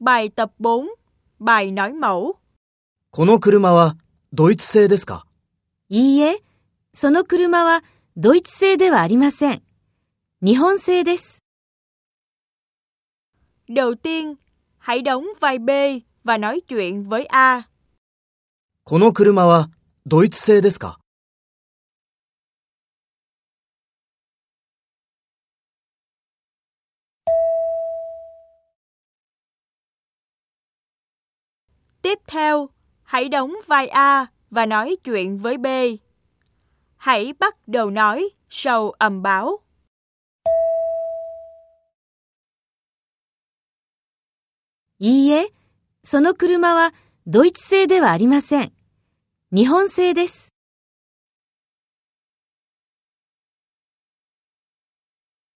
Bài tập 4, bài nói mẫu. この車はドイツ製ですか？ いいえ、その車はドイツ製ではありません。日本製です。 Đầu tiên, hãy đóng vai B và nói chuyện với A. この車はドイツ製ですか？ Tiếp theo, hãy đóng vai A và nói chuyện với B. Hãy bắt đầu nói sau âm báo. いいえ、その車はドイツ製ではありません。日本製です。